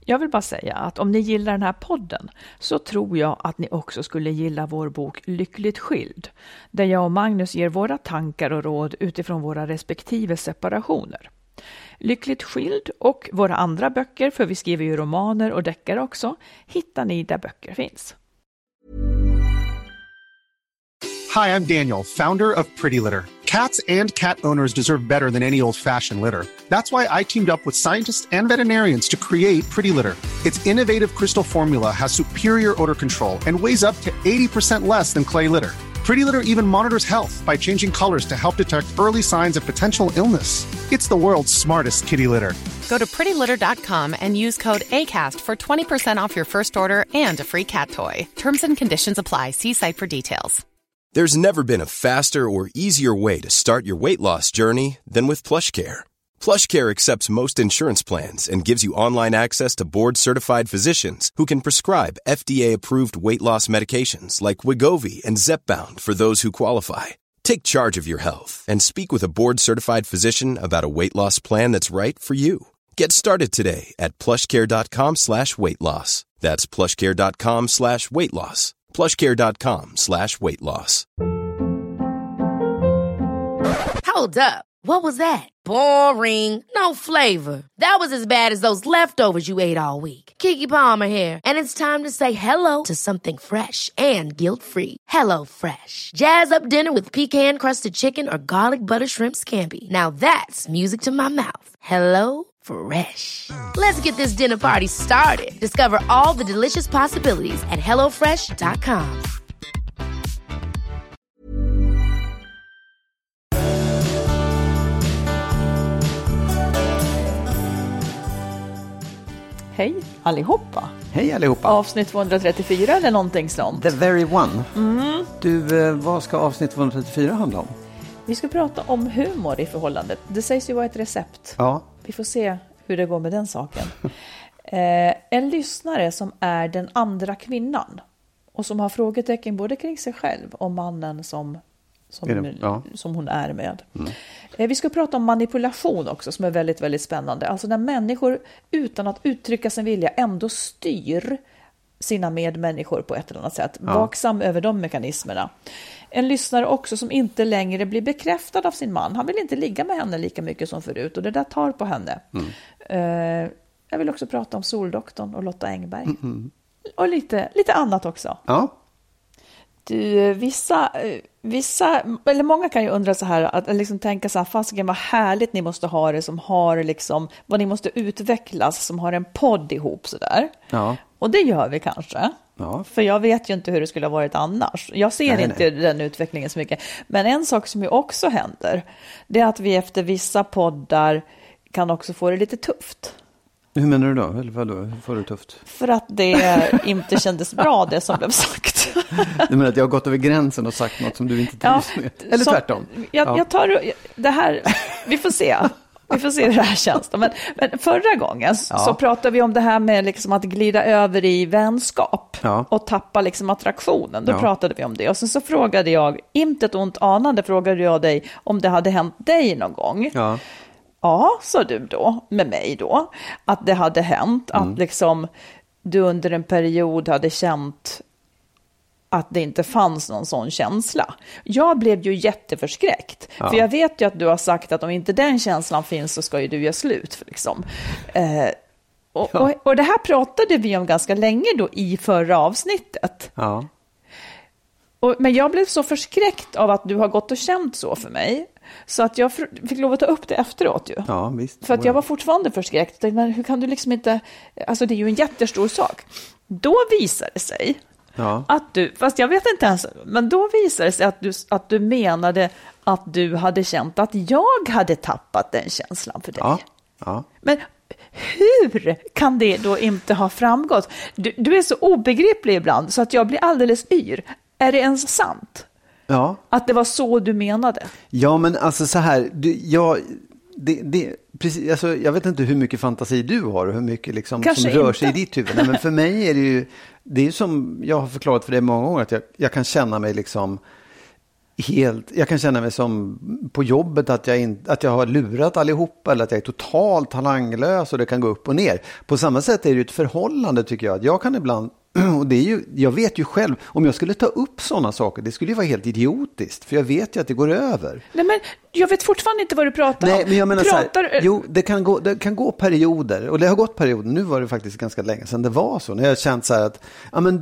Jag vill bara säga att om ni gillar den här podden så tror jag att ni också skulle gilla vår bok Lyckligt skild, där jag och Magnus ger våra tankar och råd utifrån våra respektive separationer. Lyckligt skild och våra andra böcker, för vi skriver ju romaner och deckare också, hittar ni där böcker finns. Hi, I'm Daniel, founder of Pretty Litter. Cats and cat owners deserve better than any old-fashioned litter. That's why I teamed up with scientists and veterinarians to create Pretty Litter. Its innovative crystal formula has superior odor control and weighs up to 80% less than clay litter. Pretty Litter even monitors health by changing colors to help detect early signs of potential illness. It's the world's smartest kitty litter. Go to prettylitter.com and use code ACAST for 20% off your first order and a free cat toy. Terms and conditions apply. See site for details. There's never been a faster or easier way to start your weight loss journey than with PlushCare. PlushCare accepts most insurance plans and gives you online access to board-certified physicians who can prescribe FDA-approved weight loss medications like Wegovy and Zepbound for those who qualify. Take charge of your health and speak with a board-certified physician about a weight loss plan that's right for you. Get started today at plushcare.com/weightloss. That's plushcare.com/weightloss. plushcare.com/weightloss. Hold up. What was that? Boring. No flavor. That was as bad as those leftovers you ate all week. Keke Palmer here, and it's time to say hello to something fresh and guilt-free. Hello Fresh. Jazz up dinner with pecan-crusted chicken or garlic butter shrimp scampi. Now that's music to my mouth. Hello Fresh. Let's get this dinner party started. Discover all the delicious possibilities at hellofresh.com. Hej allihopa. Hej allihopa. Avsnitt 234 eller någonting sånt. The very one. Du, vad ska avsnitt 234 handla om? Vi ska prata om humor i förhållandet. Det sägs ju vara ett recept. Ja. Vi får se hur det går med den saken. En lyssnare som är den andra kvinnan och som har frågetecken både kring sig själv och mannen som hon är med. Vi ska prata om manipulation också, som är väldigt, väldigt spännande. Alltså när människor utan att uttrycka sin vilja ändå styr sina medmänniskor på ett eller annat sätt. Vaksam över de mekanismerna. En lyssnare också som inte längre blir bekräftad av sin man. Han vill inte ligga med henne lika mycket som förut och det där tar på henne. Jag vill också prata om Soldoktorn och Lotta Engberg. Och lite annat också. Ja. Du, vissa, eller många kan ju undra så här, att liksom tänka så här, fasiken vad härligt ni måste ha det, som har liksom, vad ni måste utvecklas, som har en podd ihop så där. Ja. Och det gör vi kanske. Ja. För jag vet ju inte hur det skulle ha varit annars. Jag ser inte den utvecklingen så mycket. Men en sak som ju också händer, det är att vi efter vissa poddar kan också få det lite tufft. Hur menar du då? Eller vadå? Hur får du tufft? För att det inte kändes bra det som blev sagt. Du menar att jag har gått över gränsen och sagt något som du inte trivs med? Eller tvärtom? Jag tar det här, vi får se. Vi får se hur det här känns. Men förra gången så pratade vi om det här med liksom att glida över i vänskap och tappa liksom attraktionen. Då pratade vi om det. Och sen så frågade jag, inte ett ont anande, frågade jag dig om det hade hänt dig någon gång. Ja, sa du då, med mig då, att det hade hänt, att liksom du under en period hade känt att det inte fanns någon sån känsla. Jag blev ju jätteförskräckt, för jag vet ju att du har sagt att om inte den känslan finns så ska ju du göra slut. Liksom. Och det här pratade vi om ganska länge då i förra avsnittet. Ja. Men jag blev så förskräckt av att du har gått och känt så för mig. Så att jag fick lov att ta upp det efteråt ju. Ja, visst. För att jag var fortfarande förskräckt. Men hur kan du liksom inte... Alltså det är ju en jättestor sak. Då visar det sig att du... Fast jag vet inte ens... Men då visar det sig att du menade att du hade känt att jag hade tappat den känslan för dig. Ja. Men hur kan det då inte ha framgått? Du är så obegriplig ibland så att jag blir alldeles yr. Är det ens sant? Ja. Att det var så du menade? Ja, men alltså så här, precis, alltså, jag vet inte hur mycket fantasi du har och hur mycket liksom, som rör sig i ditt huvud. Nej, men för mig är det är som jag har förklarat för dig många gånger, att jag kan känna mig liksom jag kan känna mig som på jobbet att jag har lurat allihopa, eller att jag är totalt talanglös och det kan gå upp och ner. På samma sätt är det ju ett förhållande, tycker jag. Att jag kan ibland, och det är ju, jag vet ju själv, om jag skulle ta upp sådana saker, det skulle ju vara helt idiotiskt, för jag vet ju att det går över. Nej, men jag vet fortfarande inte vad du pratar om. Nej, men jag menar så här, jo, det kan gå perioder, och det har gått perioder. Nu var det faktiskt ganska länge sedan det var så. När jag har känt så här att, ja men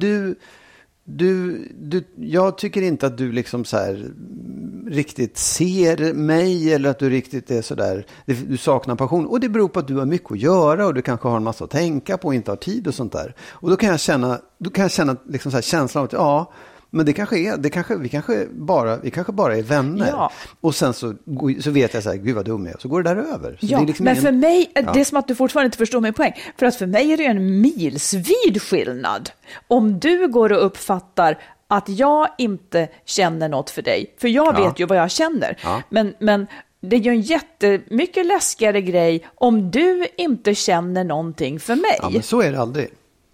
jag tycker inte att du liksom så här riktigt ser mig, eller att du riktigt är så där, du saknar passion, och det beror på att du har mycket att göra och du kanske har en massa att tänka på och inte har tid och sånt där. Och då kan jag känna liksom så här känslan av att men vi kanske bara är vänner. Ja. Och sen så vet jag så här, gud vad dum jag är, så går det där över. Så ja, det är liksom men för mig, det är som att du fortfarande inte förstår min poäng. För att för mig är det en milsvid skillnad. Om du går och uppfattar att jag inte känner något för dig. För jag vet ju vad jag känner. Ja. Men det är ju en jättemycket läskigare grej om du inte känner någonting för mig. Ja, men så är det aldrig.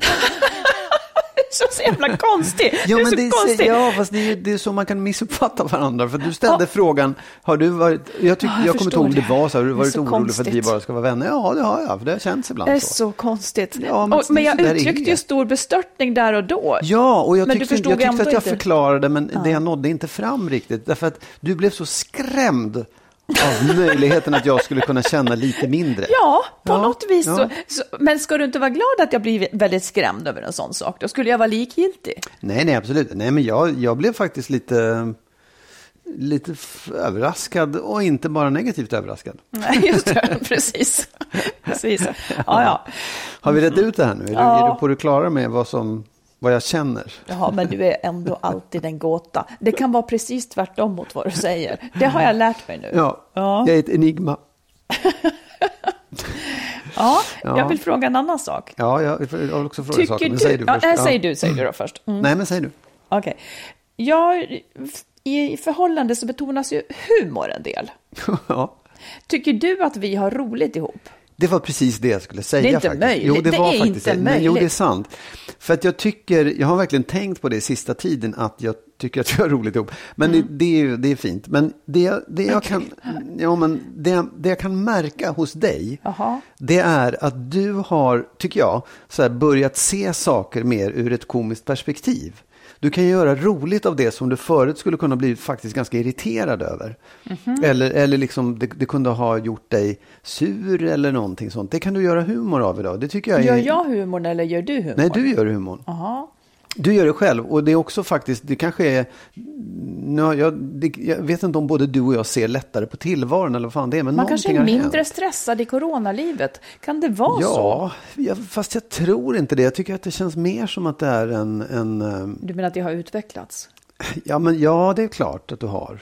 Så jävla konstigt. Ja, men det är konstigt. Ja, fast det är så man kan missuppfatta varandra. För du ställde frågan, har du varit, jag kommer inte ihåg om det var så, har du varit orolig konstigt för att vi bara ska vara vänner? Ja, det har jag, för det känns ibland så. Det är så konstigt. Ja, men jag uttryckte ju stor bestörtning där och då. Ja, och jag tyckte att jag förklarade, men det jag nådde inte fram riktigt. Därför att du blev så skrämd av möjligheten att jag skulle kunna känna lite mindre. Ja, på något vis. Ja. Men ska du inte vara glad att jag blir väldigt skrämd över en sån sak? Då skulle jag vara likgiltig. Nej, absolut. Nej, men jag blev faktiskt lite överraskad, och inte bara negativt överraskad. Nej, just det. Precis. Ja. Har vi rätt ut det här nu? Är du på det klara med vad jag känner? Ja, men du är ändå alltid en gåta. Det kan vara precis tvärtom mot vad du säger. Det har jag lärt mig nu. Ja. Jag är ett enigma. Ja, jag vill fråga en annan sak. Ja, jag vill också fråga saker, men säg du först. Säg du då först. Mm. Nej, men säg du. Okej. I förhållande så betonas ju humor en del. Ja. Tycker du att vi har roligt ihop? Det var precis det jag skulle säga. Det är inte faktiskt. möjligt. Jo, det var är faktiskt inte möjligt. Jo, det är sant. För att jag har verkligen tänkt på det sista tiden, att jag tycker att vi har roligt ihop. Men det är fint. Men det jag kan märka hos dig, det är att du har, tycker jag, så här börjat se saker mer ur ett komiskt perspektiv. Du kan göra roligt av det som du förut skulle kunna bli faktiskt ganska irriterad över. Mm-hmm. Eller liksom det kunde ha gjort dig sur eller någonting sånt. Det kan du göra humor av idag. Det tycker jag är... Gör jag humor eller gör du humor? Nej, du gör humor. Aha. Du gör det själv, och det är också faktiskt, det kanske är, jag vet inte om både du och jag ser lättare på tillvaron eller vad fan det är, men man kanske är mindre stressad i coronalivet. Kan det vara så? Ja, fast jag tror inte det. Jag tycker att det känns mer som att det är en... Du menar att det har utvecklats? Ja, det är klart att du har.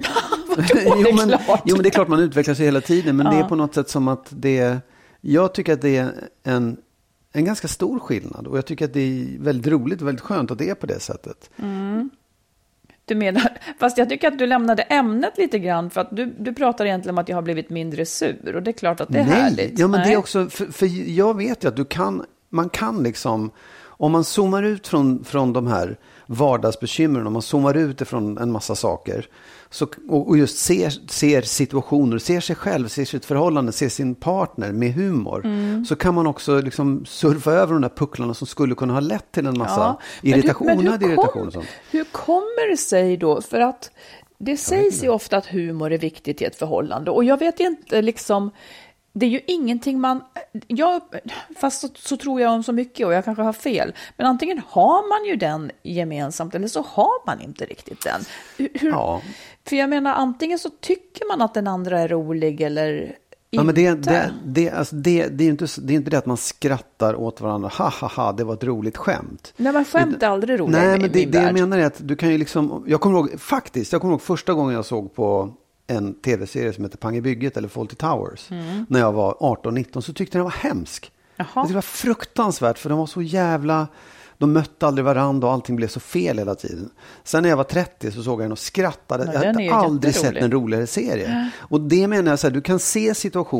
Jo, men det är klart man utvecklar sig hela tiden, men det är på något sätt som att jag tycker att det är en ganska stor skillnad, och jag tycker att det är väldigt roligt och väldigt skönt att det är på det sättet. Mm. Du menar, fast jag tycker att du lämnade ämnet lite grann, för att du pratar egentligen om att jag har blivit mindre sur, och det är klart att det är härligt. Ja, men det är också, för jag vet ju att man kan liksom, om man zoomar ut från de här vardagsbekymren, om man zoomar ut ifrån en massa saker, och just ser situationer, ser sig själv, ser sitt förhållande, ser sin partner med humor, så kan man också liksom surfa över de där pucklarna som skulle kunna ha lett till en massa irritation och sånt. Hur kommer det sig då? För att det sägs ju ofta att humor är viktigt i ett förhållande, och jag vet inte liksom... Det är ju ingenting fast så tror jag om så mycket, och jag kanske har fel. Men antingen har man ju den gemensamt, eller så har man inte riktigt den. För jag menar, antingen så tycker man att den andra är rolig, eller inte. Ja, men det är inte det att man skrattar åt varandra. Ha, det var ett roligt skämt. Nej, men skämt är aldrig roligt. Nej, men det jag menar är att du kan ju liksom... Jag kommer ihåg första gången jag såg på en tv-serie som heter Pang i bygget, eller Fawlty Towers, när jag var 18-19, så tyckte jag den var hemsk. Det var fruktansvärt, för de var så jävla... De mötte aldrig varandra och allting blev så fel hela tiden. Sen när jag var 30 så såg jag den och skrattade. Jag hade aldrig sett en roligare serie. Och det menar jag så här, du kan se situationer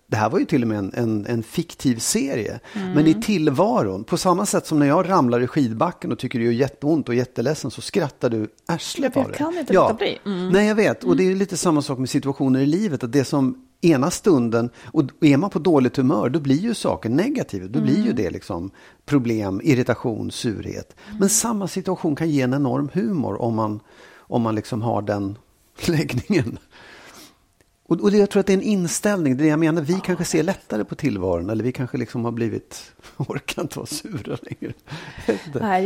det här var ju till och med en fiktiv serie. Men i tillvaron, på samma sätt som när jag ramlar i skidbacken och tycker det gör jätteont och jätteledsen, så skrattar du arslet av det. Jag kan inte låta bli. Nej, jag vet. Och det är lite samma sak med situationer i livet. Att det som ena stunden, och är man på dåligt humör, då blir ju saker negativa. Då blir ju det liksom problem, irritation, surhet. Men samma situation kan ge en enorm humor om man liksom har den läggningen. Och jag tror att det är en inställning. Det jag menar, vi kanske ser lättare på tillvaron. Eller vi kanske liksom har blivit, orkar inte vara sura längre. Nej,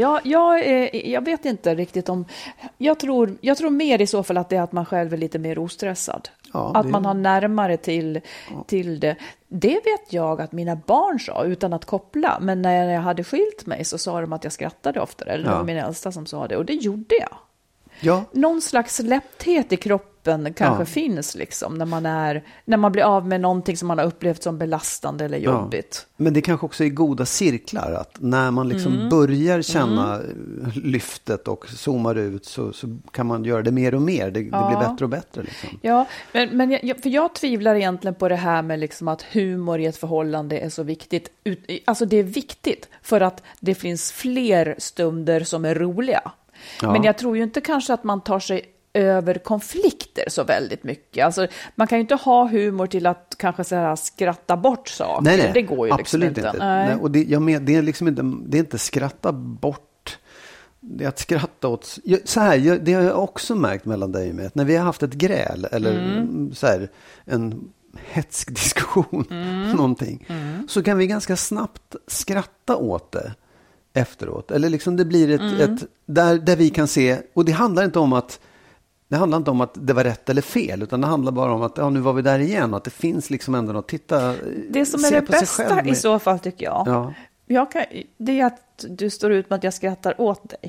jag vet inte riktigt om... Jag tror mer i så fall att det är att man själv är lite mer ostressad. Ja, att man har närmare till det. Det vet jag att mina barn sa utan att koppla. Men när jag hade skilt mig så sa de att jag skrattade oftare. Eller det var min äldsta som sa det. Och det gjorde jag. Ja. Någon slags lätthet i kroppen kanske finns liksom när man blir av med någonting som man har upplevt som belastande eller jobbigt. Men det kanske också är goda cirklar, att när man liksom börjar känna lyftet och zoomar ut så kan man göra det mer och mer. Det blir bättre och bättre liksom. Ja, men jag tvivlar egentligen på det här med liksom att humor i ett förhållande är så viktigt. Alltså det är viktigt för att det finns fler stunder som är roliga. Ja. Men jag tror ju inte kanske att man tar sig över konflikter så väldigt mycket. Alltså, man kan ju inte ha humor till att kanske så här skratta bort saker. Nej, det går ju absolut liksom inte. Nej, och det är liksom inte, det är inte skratta bort. Det är att skratta åt... det har jag också märkt mellan dig och mig. När vi har haft ett gräl eller så här, en hetsk diskussion, någonting, så kan vi ganska snabbt skratta åt det efteråt. Eller liksom det blir ett där vi kan se, och det handlar inte om att det var rätt eller fel, utan det handlar bara om att nu var vi där igen, att det finns liksom ändå något, titta, det som är det bästa i så fall tycker jag. Det är att du står ut med att jag skrattar åt dig.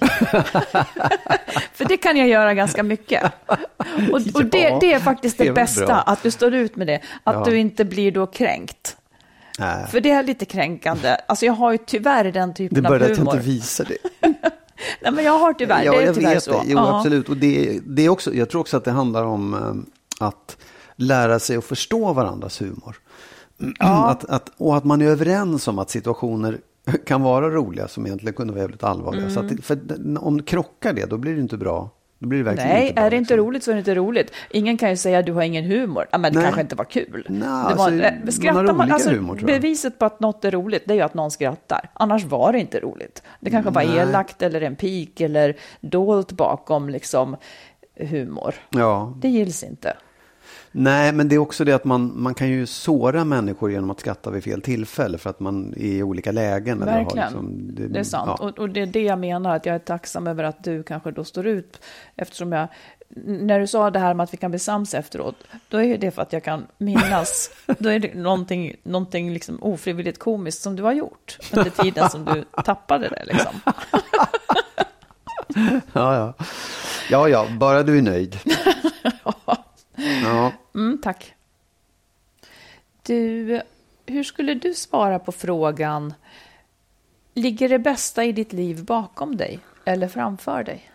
För det kan jag göra ganska mycket. Och det är faktiskt det bästa, bra. Att du står ut med det. Att du inte blir då kränkt. För det är lite kränkande. Alltså jag har ju tyvärr den typen av humor. Det är bara att jag inte visar det. Nej, men jag har tyvärr, det är tyvärr så. Det. Jo, absolut. Och det är också, jag tror också att det handlar om att lära sig att förstå varandras humor. Och att man är överens om att situationer kan vara roliga som egentligen kunde vara väldigt allvarliga. Så att för om det krockar det, då blir det inte bra. Då blir det verkligen Nej, inte bra, är det inte roligt så är det inte roligt. Ingen kan ju säga att du har ingen humor. Men det kanske inte var kul. Humor, beviset på att något är roligt, det är ju att någon skrattar. Annars var det inte roligt. Det kanske var elakt eller en pik eller dolt bakom liksom humor. Ja. Det gills inte. Nej, men det är också det att man kan ju såra människor genom att skratta vid fel tillfälle för att man är i olika lägen. Verkligen, eller har liksom, det är sant. Ja. Och det är det jag menar, att jag är tacksam över att du kanske då står ut. Eftersom när du sa det här med att vi kan bli sams efteråt, då är det för att jag kan minnas, då är det någonting liksom ofrivilligt komiskt som du har gjort under tiden som du tappade det liksom. Ja, bara du är nöjd. Ja. Tack. Du, hur skulle du svara på frågan: ligger det bästa i ditt liv bakom dig eller framför dig?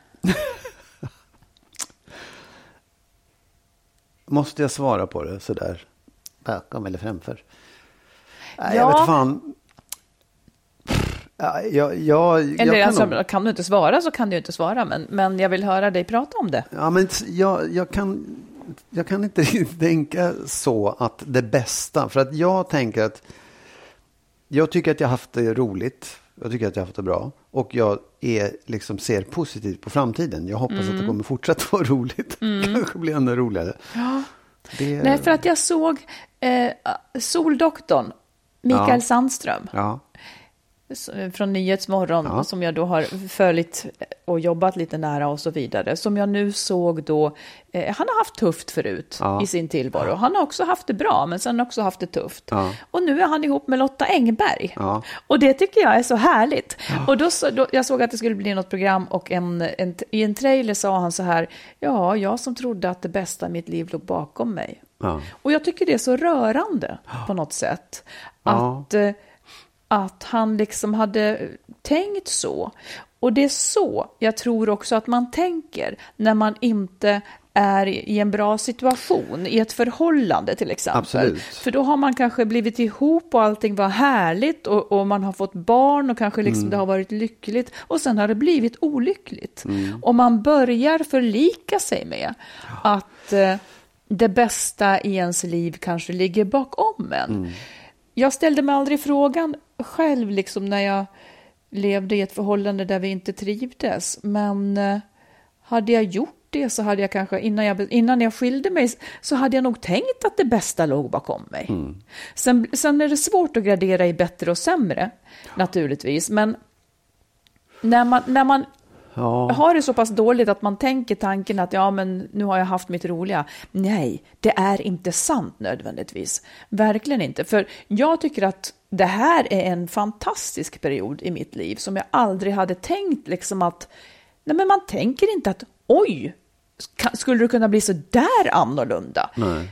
Måste jag svara på det sådär? Bakom eller framför? Nej, jag vet fan. Kan du inte svara så kan du inte svara, men jag vill höra dig prata om det. Ja, men jag kan inte tänka så att det bästa, för att jag tänker att jag tycker att jag har haft det roligt, jag tycker att jag har haft det bra, och jag ser positivt på framtiden. Jag hoppas att det kommer fortsätta vara roligt. Kanske bli ännu roligare. Ja. Nej, för att jag såg Soldoktorn Mikael Sandström. Ja. Från Nyhetsmorgon, som jag då har följt och jobbat lite nära och så vidare, som jag nu såg då, han har haft tufft förut i sin tillvaro. Han har också haft det bra, men sen också haft det tufft. Och nu är han ihop med Lotta Engberg. Och det tycker jag är så härligt. Och då jag såg att det skulle bli något program, och i en trailer sa han så här: jag som trodde att det bästa i mitt liv låg bakom mig. Och jag tycker det är så rörande på något sätt. Att han liksom hade tänkt så. Och det är så jag tror också att man tänker när man inte är i en bra situation, i ett förhållande till exempel. Absolut. För då har man kanske blivit ihop och allting var härligt och man har fått barn och kanske liksom det har varit lyckligt och sen har det blivit olyckligt. Och man börjar förlika sig med att det bästa i ens liv kanske ligger bakom en. Jag ställde mig aldrig frågan själv liksom när jag levde i ett förhållande där vi inte trivdes, men hade jag gjort det så hade jag kanske, innan jag skilde mig så hade jag nog tänkt att det bästa låg bakom mig. Sen är det svårt att gradera i bättre och sämre naturligtvis, men när man har det så pass dåligt att man tänker tanken att ja, men nu har jag haft mitt roliga. Nej, det är inte sant nödvändigtvis. Verkligen inte. För jag tycker att det här är en fantastisk period i mitt liv som jag aldrig hade tänkt liksom att, nej men man tänker inte att oj, skulle det kunna bli så där annorlunda? Nej.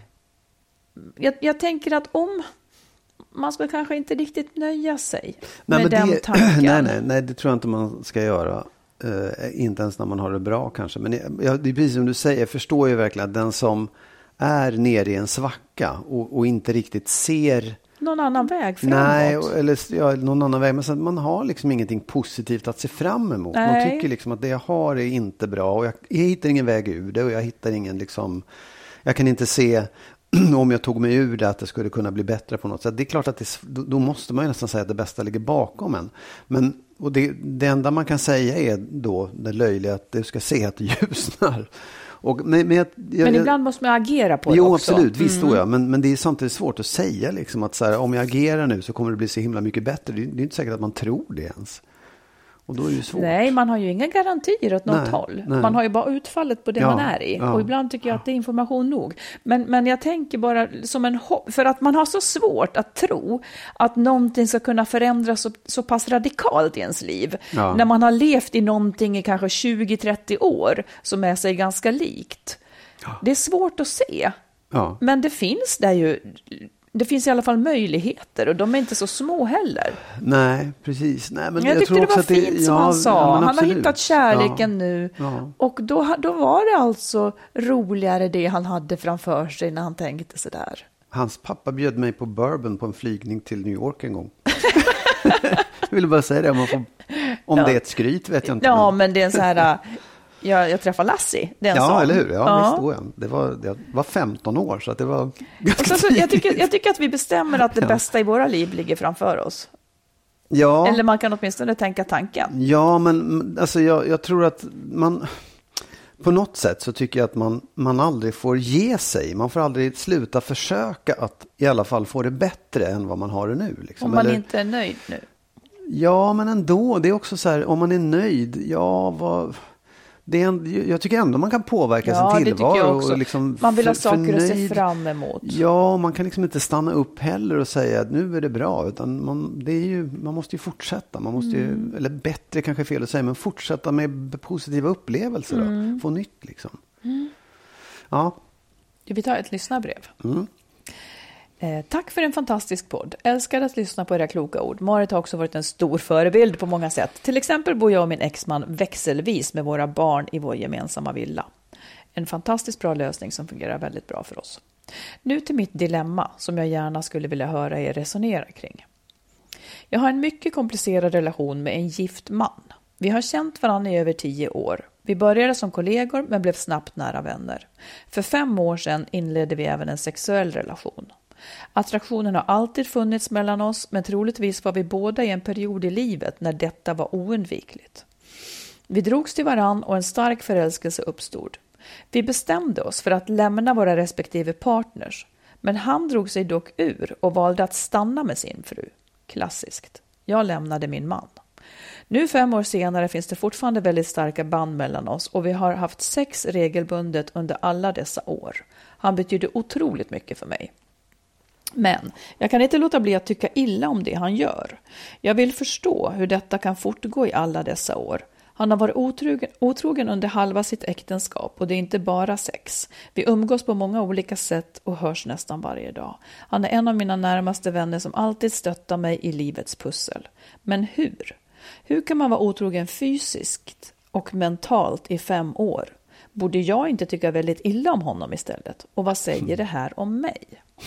Jag tänker att om man ska kanske inte riktigt nöja sig med den tanken. Nej, det tror jag inte man ska göra. Inte ens när man har det bra kanske. Men det är precis som du säger, jag förstår ju verkligen att den som är nere i en svacka och inte riktigt ser någon annan väg framåt. Nej, eller någon annan väg. Men så att man har liksom ingenting positivt att se fram emot. Nej. Man tycker liksom att det jag har är inte bra. Och jag hittar ingen väg ur det. Och jag hittar ingen liksom... Jag kan inte se om jag tog mig ur det att det skulle kunna bli bättre på något sätt. Det är klart att då måste man ju nästan säga att det bästa ligger bakom en. Men och det enda man kan säga är då det löjliga att du ska se att det ljusnar. Men ibland måste man agera på det också. Jo, absolut. Visst då jag. Men det är samtidigt svårt att säga liksom, att så här, om jag agerar nu så kommer det bli så himla mycket bättre. Det är inte säkert att man tror det ens. Och då är det ju svårt. Nej, man har ju inga garantier åt något håll. Nej. Man har ju bara utfallet på det man är i. Ja. Och ibland tycker jag att det är information nog. Men jag tänker bara som för att man har så svårt att tro att någonting ska kunna förändras så pass radikalt i ens liv. Ja. När man har levt i någonting i kanske 20-30 år som är sig ganska likt. Ja. Det är svårt att se. Ja. Men det finns där ju... Det finns i alla fall möjligheter och de är inte så små heller. Nej, precis. Nej, men jag tyckte tror det var också fint som han sa. Han har hittat kärleken nu. Ja. Och då var det alltså roligare det han hade framför sig när han tänkte sådär. Hans pappa bjöd mig på bourbon på en flygning till New York en gång. Jag ville bara säga det. Om det är ett skryt vet jag inte. Ja, men det är en så här... Jag träffade Lassie. Ja, eller hur? Ja. Visst då jag. Det var 15 år så att det var... Jag tycker att vi bestämmer att det bästa i våra liv ligger framför oss. Ja. Eller man kan åtminstone tänka tanken. Ja, men alltså jag tror att man... På något sätt så tycker jag att man aldrig får ge sig. Man får aldrig sluta försöka att i alla fall få det bättre än vad man har det nu. Liksom. Om man inte är nöjd nu. Ja, men ändå. Det är också så här, om man är nöjd, jag tycker ändå man kan påverka sin tillvaro. Och liksom man vill ha saker att se fram emot. Ja, man kan liksom inte stanna upp heller och säga att nu är det bra. Utan man måste ju fortsätta. Man måste ju, eller bättre kanske fel att säga, men fortsätta med positiva upplevelser. Då. Få nytt liksom. Ja. Vi tar ett lyssnarbrev. Tack för en fantastisk podd. Älskar att lyssna på era kloka ord. Marit har också varit en stor förebild på många sätt. Till exempel bor jag och min exman växelvis med våra barn i vår gemensamma villa. En fantastiskt bra lösning som fungerar väldigt bra för oss. Nu till mitt dilemma som jag gärna skulle vilja höra er resonera kring. Jag har en mycket komplicerad relation med en gift man. Vi har känt varandra i över 10 år. Vi började som kollegor men blev snabbt nära vänner. För 5 år sedan inledde vi även en sexuell relation. Attraktionen har alltid funnits mellan oss, men troligtvis var vi båda i en period i livet när detta var oundvikligt. Vi drogs till varann och en stark förälskelse uppstod. Vi bestämde oss för att lämna våra respektive partners, men han drog sig dock ur och valde att stanna med sin fru. Klassiskt. Jag lämnade min man. Nu 5 år senare finns det fortfarande väldigt starka band mellan oss och vi har haft sex regelbundet under alla dessa år. Han betyder otroligt mycket för mig. Men jag kan inte låta bli att tycka illa om det han gör. Jag vill förstå hur detta kan fortgå i alla dessa år. Han har varit otrogen under halva sitt äktenskap och det är inte bara sex. Vi umgås på många olika sätt och hörs nästan varje dag. Han är en av mina närmaste vänner som alltid stöttar mig i livets pussel. Men hur? Hur kan man vara otrogen fysiskt och mentalt i 5 år? Borde jag inte tycka väldigt illa om honom istället? Och vad säger det här om mig?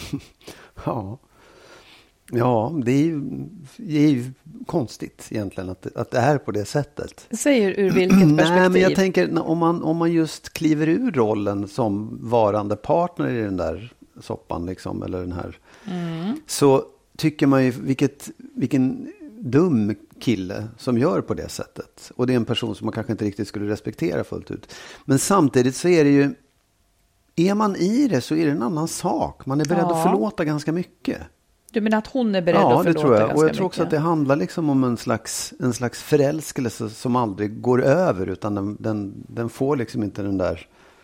Ja, det är ju konstigt egentligen att det är på det sättet. Säger ur vilket perspektiv? Nej, men jag tänker om man just kliver ur rollen som varande partner i den där soppan liksom, eller den här. Så tycker man ju vilken dum kille som gör på det sättet. Och det är en person som man kanske inte riktigt skulle respektera fullt ut. Men samtidigt så är det ju, är man i det så är det en annan sak. Man är beredd att förlåta ganska mycket. Du menar att hon är beredd att förlåta? Ja, det tror jag. Och jag tror också att det handlar liksom om en slags förälskelse som aldrig går över, utan den får liksom inte den där...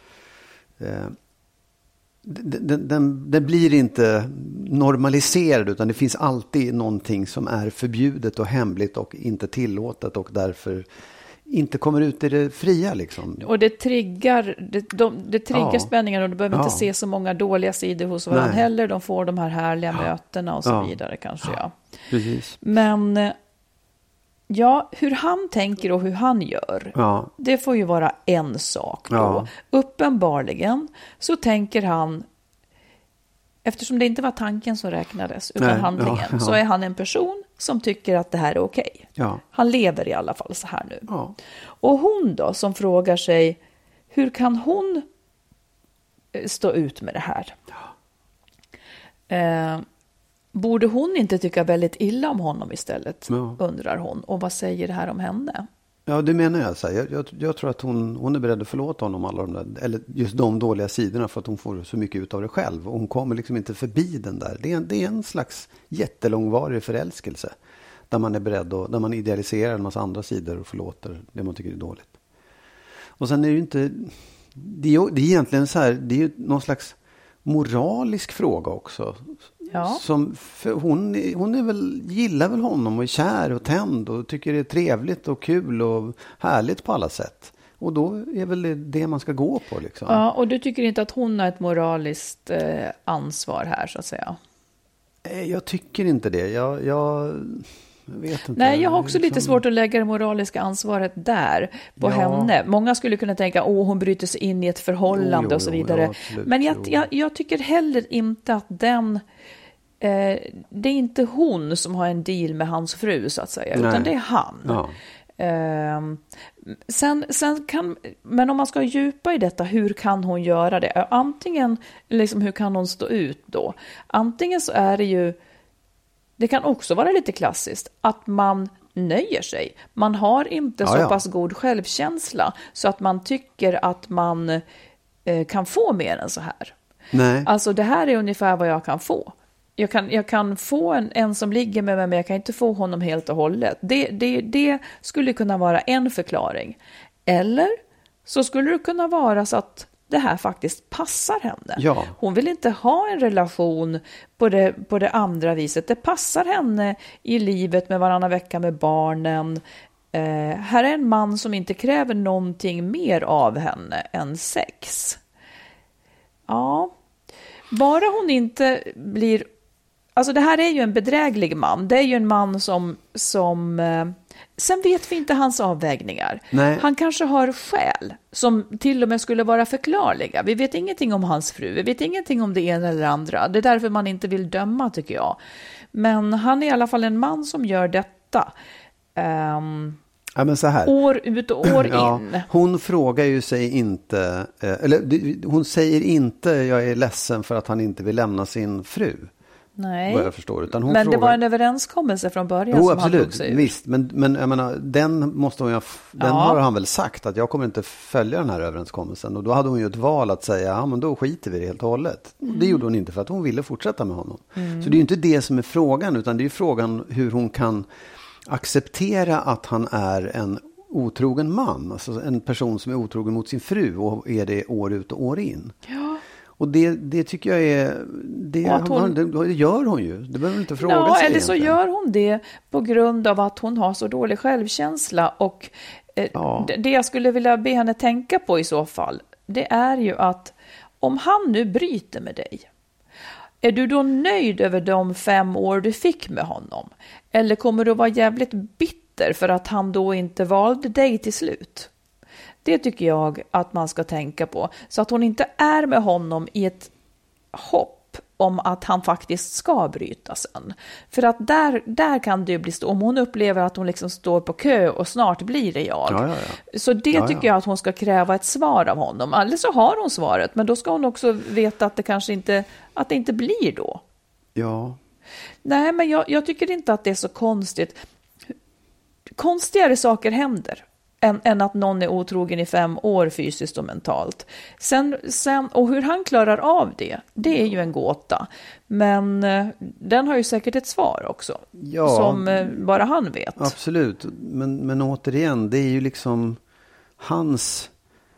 Den blir inte normaliserad, utan det finns alltid någonting som är förbjudet och hemligt och inte tillåtet och därför inte kommer ut i det fria liksom. Och det triggar spänningar, och du behöver inte se så många dåliga sidor hos varandra heller. De får de här härliga mötena och så vidare kanske. Precis. Men hur han tänker och hur han gör, det får ju vara en sak då. Uppenbarligen så tänker han, eftersom det inte var tanken som räknades utan handlingen, så är han en person som tycker att det här är okej. Han lever i alla fall så här nu. Och hon då, som frågar sig, hur kan hon stå ut med det här? Borde hon inte tycka väldigt illa om honom istället, undrar hon. Och vad säger det här om henne? Ja, det menar jag. Så jag tror att hon är beredd att förlåta honom alla de där, eller just de dåliga sidorna, för att hon får så mycket ut av det själv. Och hon kommer liksom inte förbi den där. Det är en slags jättelångvarig förälskelse. Där man är beredd och där man idealiserar en massa andra sidor och förlåter det man tycker är dåligt. Och sen är det ju inte... Det är egentligen så här, det är ju någon slags moralisk fråga också. För hon är väl, gillar väl honom och är kär och tänd och tycker det är trevligt och kul och härligt på alla sätt. Och då är väl det man ska gå på liksom. Ja, och du tycker inte att hon har ett moraliskt ansvar här så att säga? Jag tycker inte det. Jag vet inte. Nej, jag har också lite svårt att lägga det moraliska ansvaret där på henne. Många skulle kunna tänka, hon bryter sig in i ett förhållande och så vidare. Absolut, men jag tycker heller inte att det är inte hon som har en deal med hans fru så att säga, utan det är han. Men om man ska djupa i detta, hur kan hon göra det? Antingen, liksom, hur kan hon stå ut då? Antingen så är det ju, det kan också vara lite klassiskt, att man nöjer sig. Man har inte så pass god självkänsla så att man tycker att man kan få mer än så här. Nej. Alltså det här är ungefär vad jag kan få. Jag kan få en som ligger med mig, men jag kan inte få honom helt och hållet. Det skulle kunna vara en förklaring. Eller så skulle det kunna vara så att det här faktiskt passar henne. Ja. Hon vill inte ha en relation på det andra viset. Det passar henne i livet med varannan vecka med barnen. Här är en man som inte kräver någonting mer av henne än sex. Ja, bara hon inte blir... Alltså det här är ju en bedräglig man. Det är ju en man som sen vet vi inte hans avvägningar. Nej. Han kanske har skäl som till och med skulle vara förklarliga. Vi vet ingenting om hans fru. Vi vet ingenting om det ena eller andra. Det är därför man inte vill döma, tycker jag. Men han är i alla fall en man som gör detta. Men så här. År ut och år in. Hon frågar ju sig inte, hon säger inte jag är ledsen för att han inte vill lämna sin fru. Nej, vad jag förstår, utan hon men det var en överenskommelse från början som absolut, han tog sig ur. Visst, men jag menar, den har han väl sagt att jag kommer inte följa den här överenskommelsen, och då hade hon ju ett val att säga, men då skiter vi det helt och hållet. Det gjorde hon inte, för att hon ville fortsätta med honom. Så det är ju inte det som är frågan, utan det är ju frågan hur hon kan acceptera att han är en otrogen man, alltså en person som är otrogen mot sin fru och är det år ut och år in. Ja. Och det tycker jag är... Det gör hon ju. Det behöver inte fråga sig eller egentligen. så gör hon det på grund av att hon har så dålig självkänsla. Och det jag skulle vilja be henne tänka på i så fall, det är ju att om han nu bryter med dig, är du då nöjd över de 5 år du fick med honom? Eller kommer du att vara jävligt bitter för att han då inte valde dig till slut? Det tycker jag att man ska tänka på. Så att hon inte är med honom i ett hopp om att han faktiskt ska bryta sen. För att där kan det ju bli om hon upplever att hon liksom står på kö och snart blir det jag. Ja. Så det tycker jag att hon ska kräva ett svar av honom. Eller så har hon svaret, men då ska hon också veta att det kanske inte blir då. Ja. Nej, men jag tycker inte att det är så konstigt. Konstigare saker händer än att någon är otrogen i 5 år fysiskt och mentalt. Sen, och hur han klarar av det är ju en gåta. Men den har ju säkert ett svar också. Ja, som bara han vet. Absolut. Men återigen, det är ju liksom hans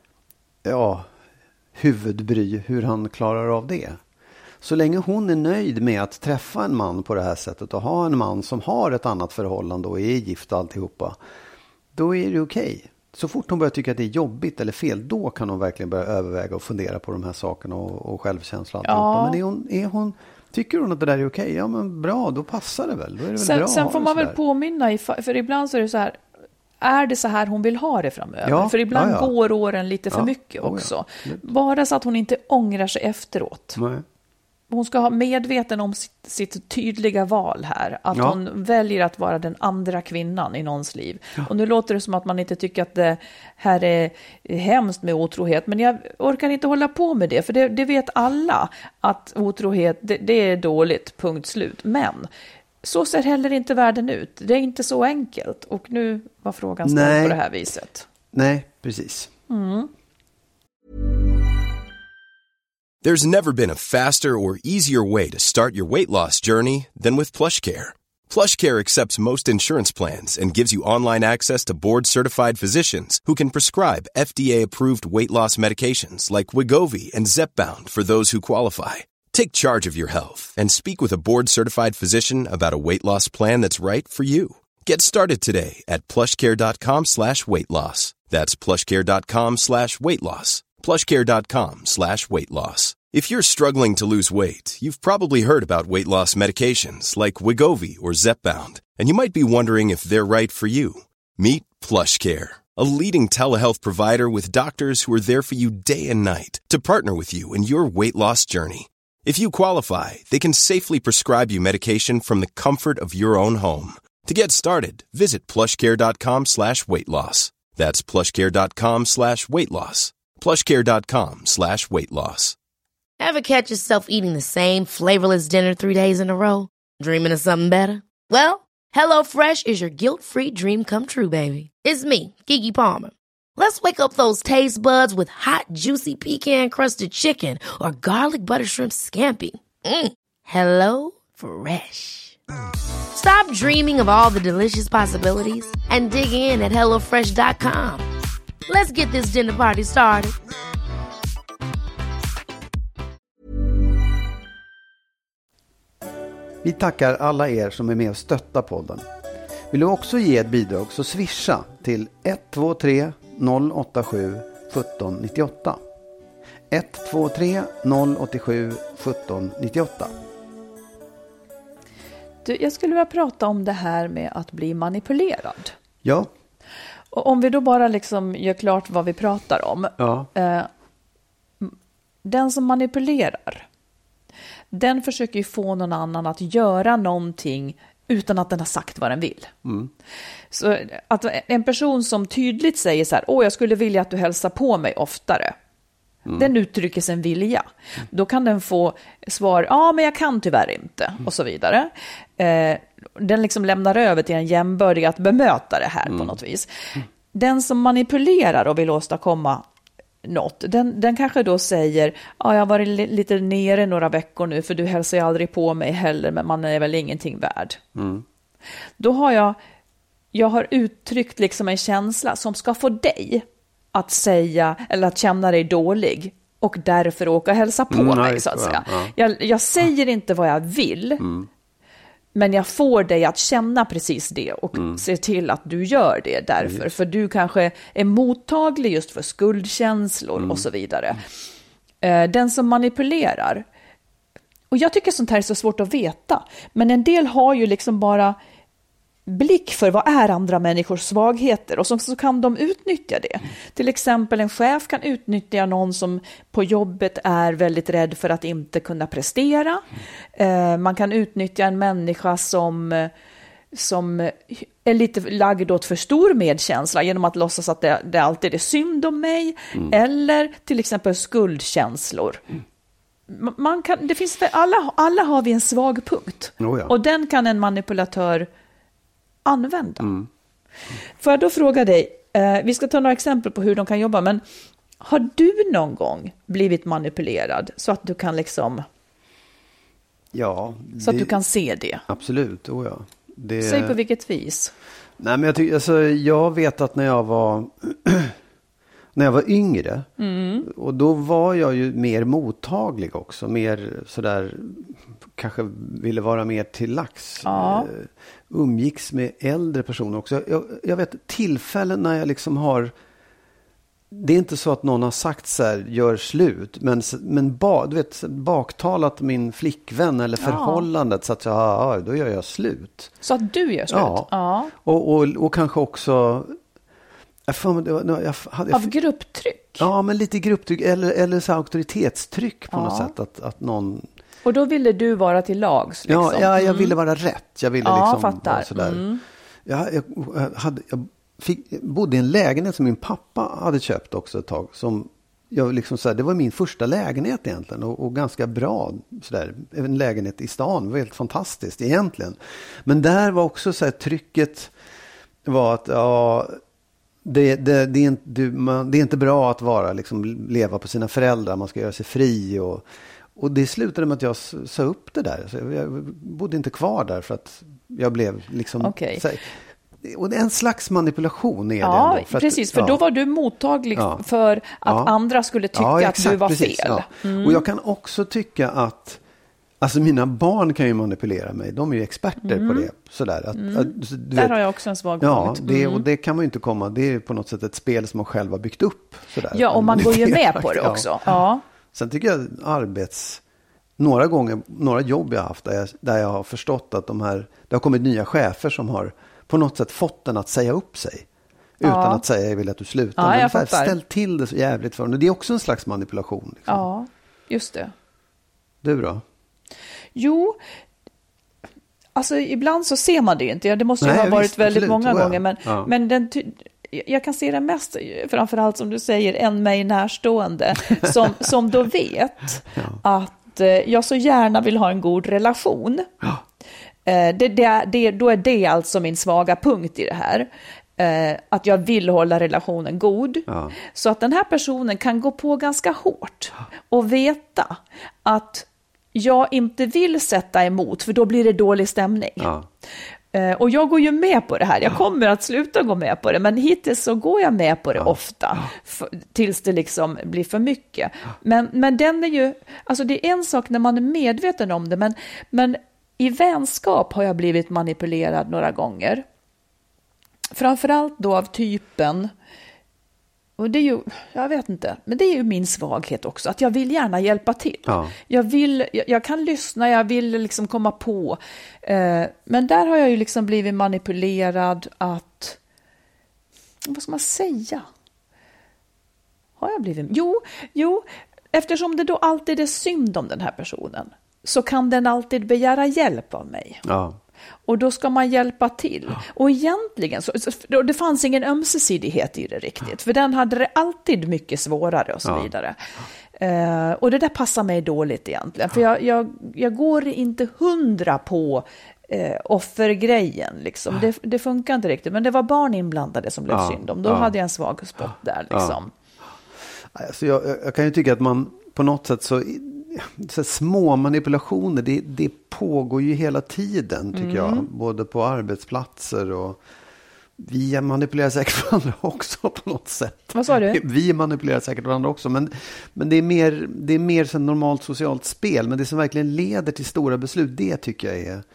huvudbry hur han klarar av det. Så länge hon är nöjd med att träffa en man på det här sättet och ha en man som har ett annat förhållande och är gift och alltihopa, då är det okej. Så fort hon börjar tycka att det är jobbigt eller fel, då kan hon verkligen börja överväga och fundera på de här sakerna och självkänsla och alltihopa. Men tycker hon att det där är okej? Ja, men bra, då passar det väl. Då är det väl bra. Sen får man väl påminna, för ibland så är det så här, är det så här hon vill ha det framöver? Ja, för ibland går åren lite för mycket också. Bara så att hon inte ångrar sig efteråt. Nej. Hon ska ha medveten om sitt tydliga val här. Att hon väljer att vara den andra kvinnan i någons liv. Ja. Och nu låter det som att man inte tycker att det här är hemskt med otrohet. Men jag orkar inte hålla på med det. För det vet alla att otrohet, det är dåligt, punkt slut. Men så ser heller inte världen ut. Det är inte så enkelt. Och nu var frågan ställd på det här viset. Nej, precis. Mm. There's never been a faster or easier way to start your weight loss journey than with PlushCare. PlushCare accepts most insurance plans and gives you online access to board-certified physicians who can prescribe FDA-approved weight loss medications like Wegovy and Zepbound for those who qualify. Take charge of your health and speak with a board-certified physician about a weight loss plan that's right for you. Get started today at plushcare.com/weightloss. That's plushcare.com/weightloss. plushcare.com/weightloss. If you're struggling to lose weight, you've probably heard about weight loss medications like Wegovy or Zepbound, and you might be wondering if they're right for you. Meet PlushCare, a leading telehealth provider with doctors who are there for you day and night to partner with you in your weight loss journey. If you qualify, they can safely prescribe you medication from the comfort of your own home. To get started, visit plushcare.com/weightloss. That's plushcare.com/weightloss. plushcare.com/weightloss. Ever catch yourself eating the same flavorless dinner 3 days in a row? Dreaming of something better? Well, HelloFresh is your guilt-free dream come true, baby. It's me, Keke Palmer. Let's wake up those taste buds with hot, juicy pecan-crusted chicken or garlic butter shrimp scampi. Hello Fresh. Stop dreaming of all the delicious possibilities and dig in at HelloFresh.com. Let's get this dinner party started. Vi tackar alla er som är med och stöttar podden. Vill du också ge ett bidrag så swisha till 123 087 1798. 123 087 1798. Jag skulle vilja prata om det här med att bli manipulerad. Ja. Och om vi då bara liksom gör klart vad vi pratar om. Ja. Den som manipulerar, den försöker ju få någon annan att göra någonting utan att den har sagt vad den vill. Mm. Så att en person som tydligt säger så här, jag skulle vilja att du hälsar på mig oftare. Den uttrycker sin vilja. Då kan den få svar, men jag kan tyvärr inte. Och så vidare. Den liksom lämnar över till en jämbördig att bemöta det här på något vis. Den som manipulerar och vill åstadkomma något, den kanske då säger, jag har varit lite nere några veckor nu för du hälsar ju aldrig på mig heller, men man är väl ingenting värd. Då har jag har uttryckt liksom en känsla som ska få dig att säga eller att känna dig dålig och därför åka och hälsa på mig så att säga. Jag säger inte vad jag vill, men jag får dig att känna precis det och se till att du gör det därför. För du kanske är mottaglig just för skuldkänslor och så vidare. Den som manipulerar. Och jag tycker sånt här är så svårt att veta. Men en del har ju liksom bara blick för vad är andra människors svagheter och så kan de utnyttja det. Till exempel en chef kan utnyttja någon som på jobbet är väldigt rädd för att inte kunna prestera. Man kan utnyttja en människa som är lite lagd åt för stor medkänsla genom att låtsas att det alltid är synd om mig. Eller till exempel skuldkänslor. Det finns alla har vi en svag punkt. Och den kan en manipulatör använda. Får jag då fråga dig, vi ska ta några exempel på hur de kan jobba, men har du någon gång blivit manipulerad så att du kan liksom så att du kan se det? Absolut, Säg på vilket vis? Nej, men jag vet att när jag var yngre och då var jag ju mer mottaglig också, mer sådär, kanske ville vara mer till lax. Umgicks med äldre personer också. Jag vet tillfällen när jag liksom har, det är inte så att någon har sagt så här, gör slut, men du vet, baktalat min flickvän eller förhållandet så att då gör jag slut. Så att du gör slut? Ja. Och kanske också av grupptryck? Ja, men lite grupptryck eller så auktoritetstryck på något sätt. Att någon... Och då ville du vara till lags? Liksom. Ja, jag ville vara rätt. Jag ville fattar. Sådär. Jag bodde i en lägenhet som min pappa hade köpt också ett tag. Som jag liksom, såhär, det var min första lägenhet egentligen. Och ganska bra. Sådär. En lägenhet i stan. Det var helt fantastiskt egentligen. Men där var också så här, trycket var att det är inte bra att vara, liksom, leva på sina föräldrar. Man ska göra sig fri. Och det slutade med att jag sa upp det där. Så jag bodde inte kvar där för att jag blev liksom... Okay. Och det är en slags manipulation är det ändå. För precis. För då var du mottaglig för att andra skulle tycka att du var precis, fel. Och jag kan också tycka att... Alltså mina barn kan ju manipulera mig. De är ju experter på det. Sådär. Där har jag också en svag punkt. Och det kan man ju inte komma. Det är på något sätt ett spel som man själv har byggt upp. Sådär. Ja, och man går ju med på det också. Ja. Sen tycker jag några jobb jag har haft där jag har förstått att det har kommit nya chefer som har på något sätt fått den att säga upp sig. Utan att säga, jag vill att du slutar. Ja, men ställ till det så jävligt för dem. Det är också en slags manipulation. Liksom. Ja, just det. Du då? Jo, alltså ibland så ser man det inte. Det måste ju ha varit väldigt många gånger. Men jag kan se det mest, framförallt som du säger, en mig närstående. som då vet att jag så gärna vill ha en god relation. Ja. Då är det alltså min svaga punkt i det här. Att jag vill hålla relationen god. Ja. Så att den här personen kan gå på ganska hårt och veta att jag inte vill sätta emot, för då blir det dålig stämning. Ja. Och jag går ju med på det här. Jag kommer att sluta gå med på det, men hittills så går jag med på det ofta. Tills det liksom blir för mycket. Men den är ju, alltså det är en sak när man är medveten om det, men i vänskap har jag blivit manipulerad några gånger. Framförallt då av typen, och det är ju, jag vet inte, men det är ju min svaghet också, att jag vill gärna hjälpa till. Ja. Jag kan lyssna, jag vill liksom komma på. Men där har jag ju liksom blivit manipulerad att, vad ska man säga? Har jag blivit? Jo, eftersom det då alltid är synd om den här personen, så kan den alltid begära hjälp av mig. Ja. Och då ska man hjälpa till. Och egentligen så det fanns ingen ömsesidighet i det riktigt. För den hade det alltid mycket svårare och så vidare. Och det där passar mig dåligt egentligen. För jag går inte 100 på offergrejen. Liksom. Det funkar inte riktigt. Men det var barn inblandade som blev synd om. Då hade jag en svag spot där. Liksom. Alltså jag kan ju tycka att man på något sätt så små manipulationer, det pågår ju hela tiden tycker jag, både på arbetsplatser och vi manipulerar säkert varandra också på något sätt. Vad sa du? Vi manipulerar säkert varandra också, men det är mer så normalt socialt spel, men det som verkligen leder till stora beslut, det tycker jag är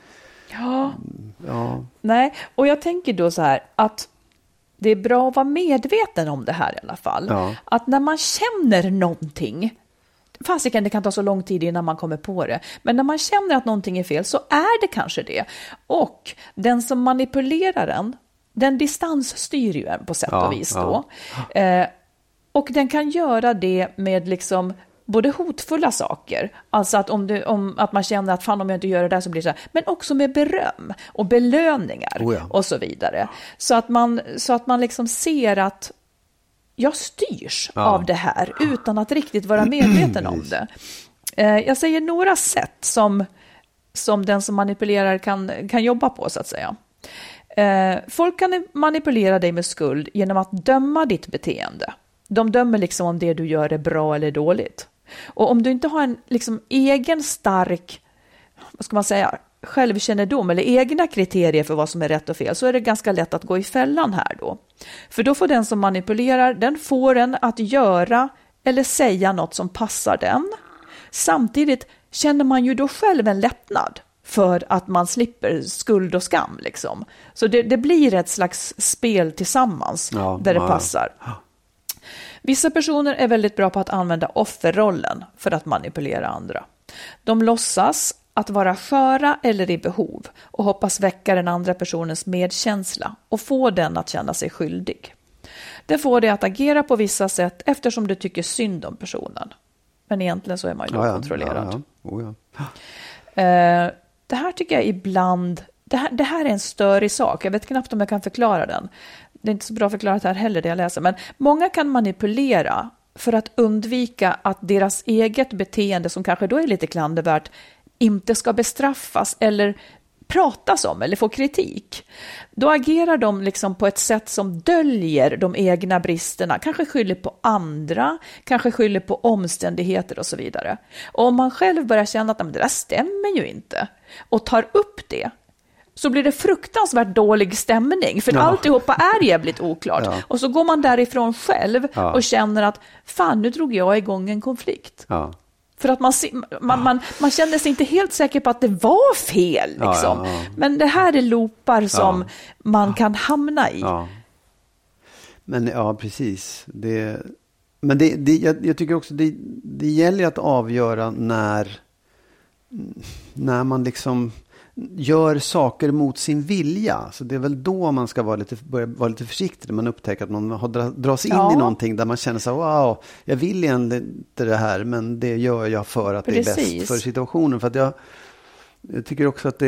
Nej, och jag tänker då så här att det är bra att vara medveten om det här i alla fall. Ja. Att när man känner någonting, fasiken, det kan ta så lång tid innan man kommer på det. Men när man känner att någonting är fel så är det kanske det. Och den som manipulerar den distansstyr ju en på sätt och vis då. Och den kan göra det med liksom både hotfulla saker, alltså att att man känner att fan om jag inte gör det där så blir det så här, men också med beröm och belöningar och så vidare. Så att man liksom ser att jag styrs av det här utan att riktigt vara medveten om det. Jag säger några sätt som den som manipulerar kan jobba på, så att säga. Folk kan manipulera dig med skuld genom att döma ditt beteende. De dömer liksom om det du gör är bra eller dåligt. Och om du inte har en liksom egen stark, vad ska man säga, självkännedom eller egna kriterier för vad som är rätt och fel, så är det ganska lätt att gå i fällan här då. För då får den som manipulerar, den får en att göra eller säga något som passar den. Samtidigt känner man ju då själv en lättnad för att man slipper skuld och skam liksom. Så det blir ett slags spel tillsammans där det passar. Vissa personer är väldigt bra på att använda offerrollen för att manipulera andra. De låtsas att vara sköra eller i behov och hoppas väcka den andra personens medkänsla och få den att känna sig skyldig. Det får dig att agera på vissa sätt eftersom du tycker synd om personen. Men egentligen så är man ju kontrollerad. Det här tycker jag ibland, det här är en större sak. Jag vet knappt om jag kan förklara den. Det är inte så bra förklarat här heller det jag läser. Men många kan manipulera för att undvika att deras eget beteende, som kanske då är lite klandervärt, inte ska bestraffas eller pratas om eller få kritik. Då agerar de liksom på ett sätt som döljer de egna bristerna. Kanske skyller på andra, kanske skyller på omständigheter och så vidare. Och om man själv börjar känna att det där stämmer ju inte och tar upp det, så blir det fruktansvärt dålig stämning. För alltihopa är jävligt oklart. Och så går man därifrån själv och känner att fan, nu drog jag igång en konflikt. För att man kände sig inte helt säker på att det var fel. Liksom. Men det här är loopar som man kan hamna i. Men precis. Men jag tycker också det gäller att avgöra när man liksom gör saker mot sin vilja. Så det är väl då man ska börja vara lite försiktig när man upptäcker att man har dras in i någonting där man känner så wow, jag vill egentligen inte det här, men det gör jag för att det är bäst för situationen. För att jag tycker också att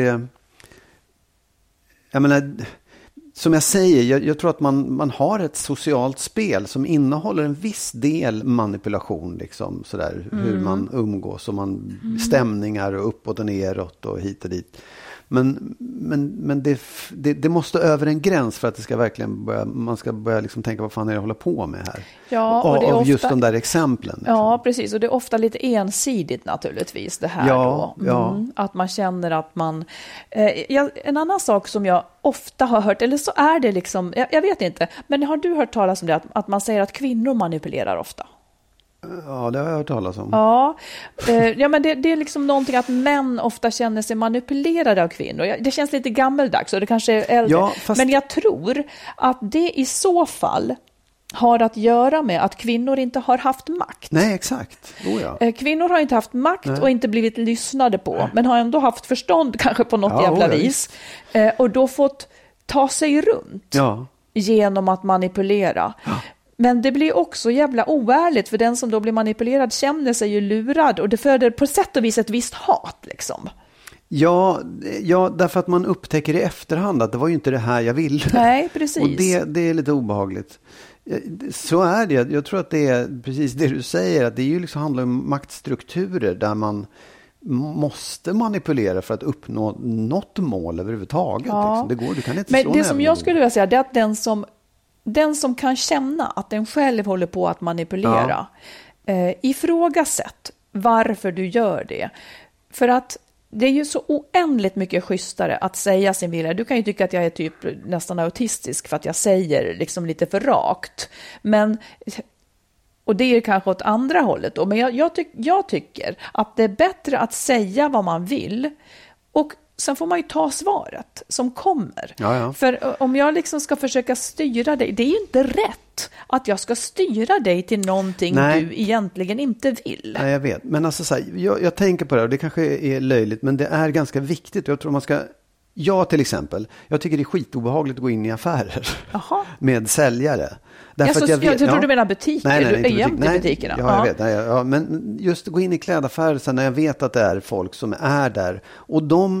jag menar, som jag säger, jag tror att man har ett socialt spel som innehåller en viss del manipulation, liksom, sådär, hur man umgås och stämningar och uppåt och neråt och hit och dit. Men det måste över en gräns för att det ska verkligen man ska börja liksom tänka vad fan är det jag håller på med här. Och det är ofta, just de där exemplen. Liksom. Ja, precis. Och det är ofta lite ensidigt naturligtvis det här då. Att man känner att man... en annan sak som jag ofta har hört, eller så är det liksom, jag vet inte, men har du hört talas om det att man säger att kvinnor manipulerar ofta? Ja, det har jag hört talas om. Ja, men det är liksom någonting att män ofta känner sig manipulerade av kvinnor. Det känns lite gammeldags och det kanske är äldre. Men jag tror att det i så fall har att göra med att kvinnor inte har haft makt. Nej, exakt. Kvinnor har inte haft makt och inte blivit lyssnade på, men har ändå haft förstånd kanske på något jävla vis. Och då fått ta sig runt genom att manipulera. Men det blir också jävla oärligt, för den som då blir manipulerad känner sig ju lurad, och det föder på sätt och vis ett visst hat liksom. Ja, därför att man upptäcker i efterhand att det var ju inte det här jag ville. Nej, precis. Och det är lite obehagligt. Så är det. Jag tror att det är precis det du säger, att det ju liksom handlar om maktstrukturer där man måste manipulera för att uppnå något mål överhuvudtaget. Liksom. Det går, du kan inte slå. Men det som jag skulle vilja säga, det är att den som kan känna att den själv håller på att manipulera, ifrågasätt varför du gör det. För att det är ju så oändligt mycket schysstare att säga sin vilja. Du kan ju tycka att jag är typ nästan autistisk för att jag säger liksom lite för rakt. Och det är kanske åt andra hållet då. Men jag tycker att det är bättre att säga vad man vill och sen får man ju ta svaret som kommer. Ja. För om jag liksom ska försöka styra dig, det är ju inte rätt att jag ska styra dig till någonting du egentligen inte vill. Nej, jag vet. Men alltså så här, jag tänker på det, och det kanske är löjligt, men det är ganska viktigt. Jag tror man ska... Jag till exempel, jag tycker det är skitobehagligt att gå in i affärer med säljare. Därför att jag tror du menar butiker. Nej, inte butikerna. Ja, jag vet. Men just att gå in i klädaffärer så när jag vet att det är folk som är där. Och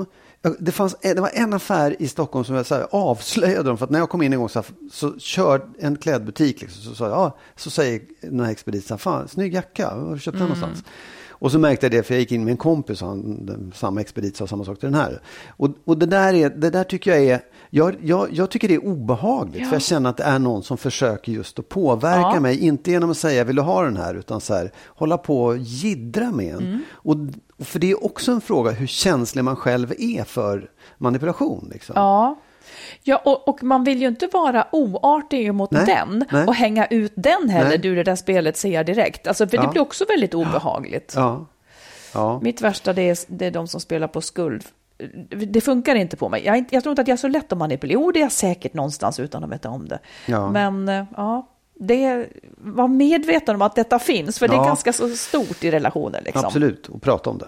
det var en affär i Stockholm som jag så här, avslöjade dem. För att när jag kom in en gång så kör en klädbutik. Liksom, så säger den här expediten, fan, snygg jacka, var köpte den någonstans? Och så märkte jag det, för jag gick in med en kompis och samma expedit sa samma sak till den här. Och det där tycker jag är... Jag tycker det är obehagligt, för jag känner att det är någon som försöker just att påverka mig. Inte genom att säga, vill du ha den här? Utan så här, hålla på och jiddra med en. Och för det är också en fråga hur känslig man själv är för manipulation. Liksom. Ja, och man vill ju inte vara oartig mot den och hänga ut den heller. Du, det där spelet ser jag direkt. Alltså, för det blir också väldigt obehagligt. Ja. Mitt värsta det är de som spelar på skuld. Det funkar inte på mig. Jag tror inte att jag är så lätt att manipulera. Jo, det är jag säkert någonstans utan att veta om det. Men var medveten om att detta finns. För det är ganska så stort i relationer. Liksom. Absolut, och prata om det.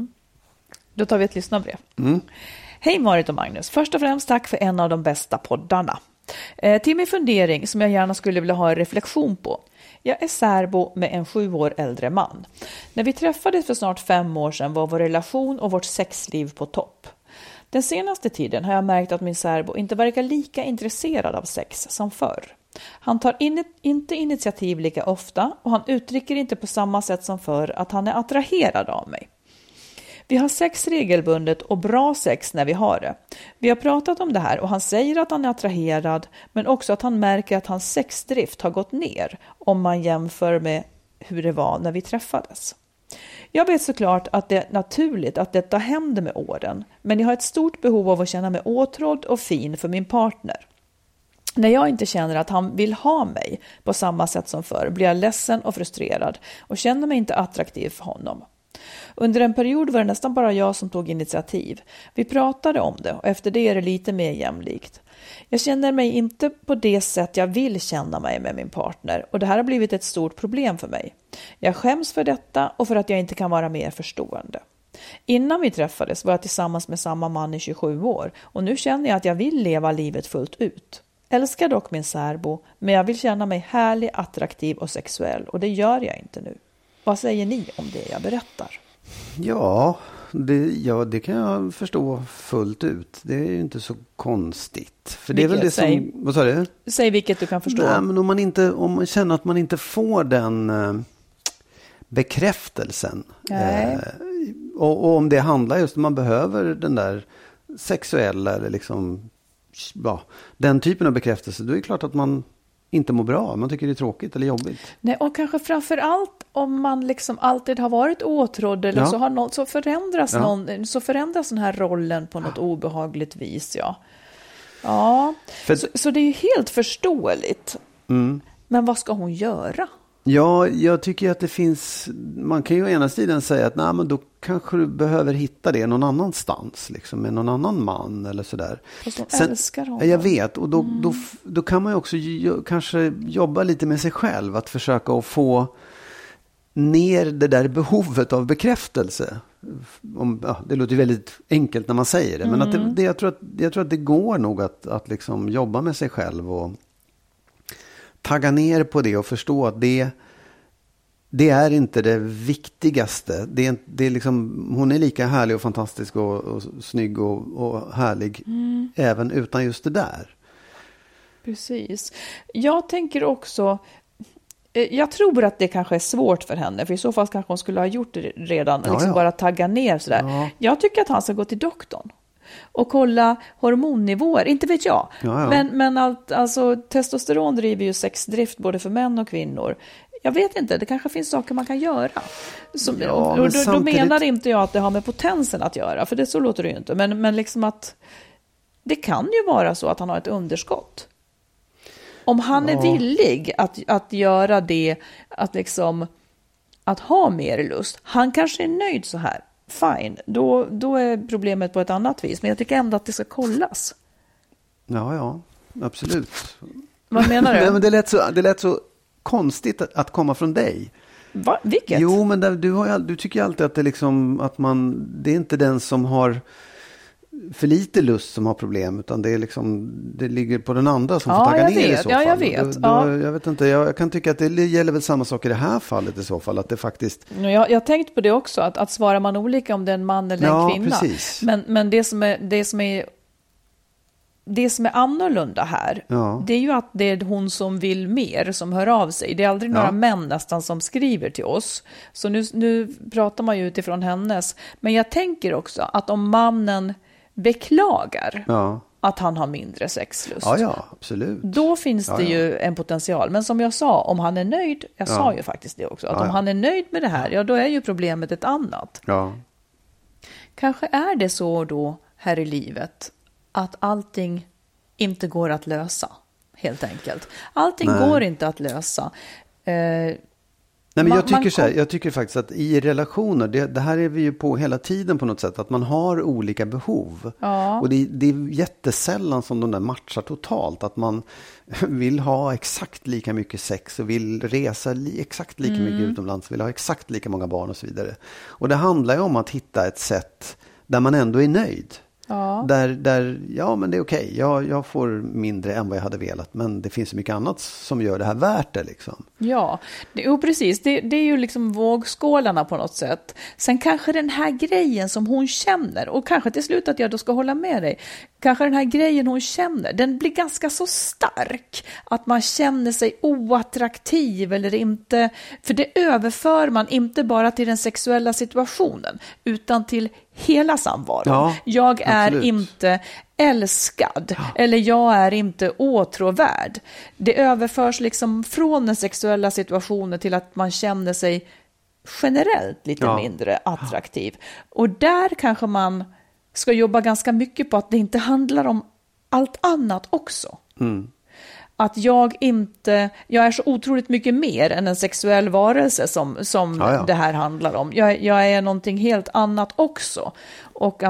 Då tar vi ett lyssnarbrev. Hej Marit och Magnus. Först och främst tack för en av de bästa poddarna. Till min fundering som jag gärna skulle vilja ha en reflektion på. Jag är särbo med en 7 år äldre man. När vi träffades för snart 5 år sedan var vår relation och vårt sexliv på topp. Den senaste tiden har jag märkt att min särbo inte verkar lika intresserad av sex som förr. Han tar inte initiativ lika ofta och han uttrycker inte på samma sätt som förr att han är attraherad av mig. Vi har sex regelbundet och bra sex när vi har det. Vi har pratat om det här och han säger att han är attraherad, men också att han märker att hans sexdrift har gått ner om man jämför med hur det var när vi träffades. Jag vet såklart att det är naturligt att detta händer med åren, men jag har ett stort behov av att känna mig åtrådd och fin för min partner. När jag inte känner att han vill ha mig på samma sätt som förr blir jag ledsen och frustrerad och känner mig inte attraktiv för honom. Under en period var det nästan bara jag som tog initiativ. Vi pratade om det och efter det är det lite mer jämlikt. Jag känner mig inte på det sätt jag vill känna mig med min partner och det här har blivit ett stort problem för mig. Jag skäms för detta och för att jag inte kan vara mer förstående. Innan vi träffades var jag tillsammans med samma man i 27 år och nu känner jag att jag vill leva livet fullt ut. Älskar dock min särbo, men jag vill känna mig härlig, attraktiv och sexuell och det gör jag inte nu. Vad säger ni om det jag berättar? Ja, det kan jag förstå fullt ut. Det är ju inte så konstigt. För det är väl det som... Vad sa du? Säg vilket du kan förstå. Nej, men om man känner att man inte får den bekräftelsen. Och om det handlar just om man behöver den där sexuella eller liksom... Ja, den typen av bekräftelse, då är det klart att man inte mår bra. Man tycker det är tråkigt eller jobbigt. Nej, och kanske framförallt om man liksom alltid har varit åtrådd eller så förändras den här rollen på något obehagligt vis. Så det är ju helt förståeligt. Men vad ska hon göra? Ja, jag tycker att det finns... Man kan ju å ena sidan säga att nej, men då kanske du behöver hitta det någon annanstans. Liksom, med någon annan man eller sådär. Fast de älskar honom. Jag vet. Och då kan man ju också kanske jobba lite med sig själv. Att försöka att få ner det där behovet av bekräftelse. Det låter ju väldigt enkelt när man säger det. Men jag tror att det går nog att liksom jobba med sig själv och tagga ner på det och förstå att det är inte det viktigaste. Det är liksom, hon är lika härlig och fantastisk och snygg och härlig även utan just det där. Precis. Jag tänker också, jag tror att det kanske är svårt för henne, för i så fall kanske hon skulle ha gjort det redan, bara tagga ner sådär. Ja. Jag tycker att han ska gå till doktorn och kolla hormonnivåer, inte vet jag. Men alltså, testosteron driver ju sexdrift både för män och kvinnor. Jag vet inte, det kanske finns saker man kan göra. Då menar inte jag att det har med potensen att göra, för det så låter det ju inte. Men liksom att det kan ju vara så att han har ett underskott. Om han är villig att göra det, att ha mer lust. Han kanske är nöjd så här. fine. Då är problemet på ett annat vis. Men jag tycker ändå att det ska kollas. Ja, absolut. Vad menar du? Nej, men det lät så konstigt att komma från dig. Va? Vilket? Jo, men du tycker alltid att det liksom det är inte den som har för lite lust som har problem, utan det är liksom, det ligger på den andra som får tagga ner i så fall. Ja, jag vet. Jag vet inte, jag kan tycka att det gäller väl samma sak i det här fallet i så fall, att det faktiskt... Jag har tänkt på det också, att svarar man olika om det är en man eller en kvinna. Precis. Men det som är annorlunda här, det är ju att det är hon som vill mer som hör av sig. Det är aldrig några män nästan som skriver till oss. Så nu pratar man ju utifrån hennes. Men jag tänker också att om mannen beklagar att han har mindre sexlust. Ja, absolut. Då finns det ju en potential. Men som jag sa, om han är nöjd, jag sa ju faktiskt det också, att om han är nöjd med det här, då är ju problemet ett annat. Ja. Kanske är det så då här i livet att allting inte går att lösa, helt enkelt. Allting går inte att lösa. Nej, men jag tycker faktiskt att i relationer, det här är vi ju på hela tiden på något sätt, att man har olika behov. Ja. Och det är jättesällan som de där matchar totalt, att man vill ha exakt lika mycket sex och vill resa exakt lika mycket utomlands, vill ha exakt lika många barn och så vidare. Och det handlar ju om att hitta ett sätt där man ändå är nöjd. Ja. Där men det är okej. Jag får mindre än vad jag hade velat, men det finns så mycket annat som gör det här värt det liksom. Ja, precis. Det är ju liksom vågskålarna på något sätt. Sen kanske den här grejen som hon känner, och kanske till slut att jag då ska hålla med dig, kanske den här grejen hon känner, den blir ganska så stark att man känner sig oattraktiv eller inte, för det överför man inte bara till den sexuella situationen utan till hela samvaron. Ja, jag är inte älskad eller jag är inte åtråvärd. Det överförs liksom från den sexuella situationen till att man känner sig generellt lite mindre attraktiv. Och där kanske man ska jobba ganska mycket på att det inte handlar om allt annat också. Att jag är så otroligt mycket mer än en sexuell varelse som det här handlar om. Jag är någonting helt annat också. Och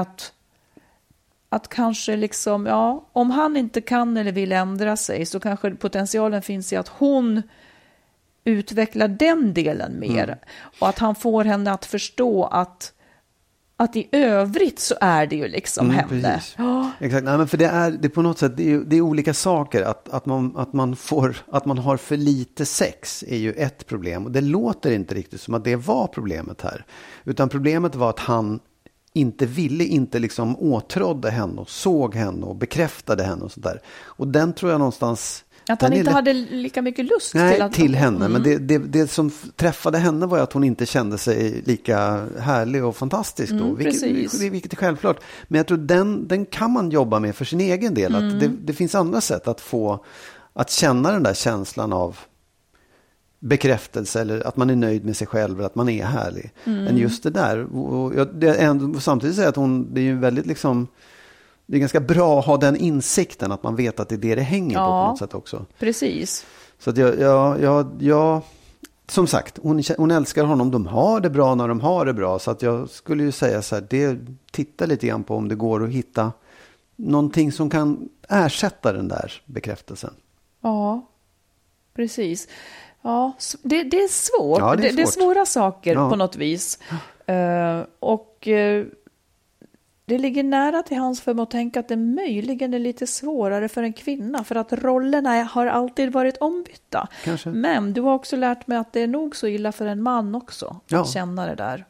att kanske liksom, om han inte kan eller vill ändra sig, så kanske potentialen finns i att hon utvecklar den delen mer. Och att han får henne att förstå att i övrigt så är det ju liksom henne. Exakt. Nej, men för det är på något sätt det är olika saker, att man har för lite sex är ju ett problem, och det låter inte riktigt som att det var problemet här, utan problemet var att han inte liksom åtrådde henne och såg henne och bekräftade henne och sådär. Och den tror jag någonstans... Att han inte hade lika mycket lust till henne. Men det som träffade henne var att hon inte kände sig lika härlig och fantastisk då. Vilket är självklart. Men jag tror den kan man jobba med för sin egen del. Att det finns andra sätt att känna den där känslan av bekräftelse, eller att man är nöjd med sig själv, eller att man är härlig. Än just det där. Och samtidigt säger att det är ju väldigt liksom... Det är ganska bra att ha den insikten, att man vet att det är det hänger på något sätt också. Precis. Så att jag som sagt, hon älskar honom. De har det bra när de har det bra. Så att jag skulle ju säga så här, titta lite grann på om det går att hitta någonting som kan ersätta den där bekräftelsen. Ja, precis. Ja, det är svårt. Ja, det är svåra saker på något vis. Det ligger nära till hans för att tänka att det möjligen är lite svårare för en kvinna, för att rollerna har alltid varit ombytta. Kanske. Men du har också lärt mig att det är nog så illa för en man också att känna det där.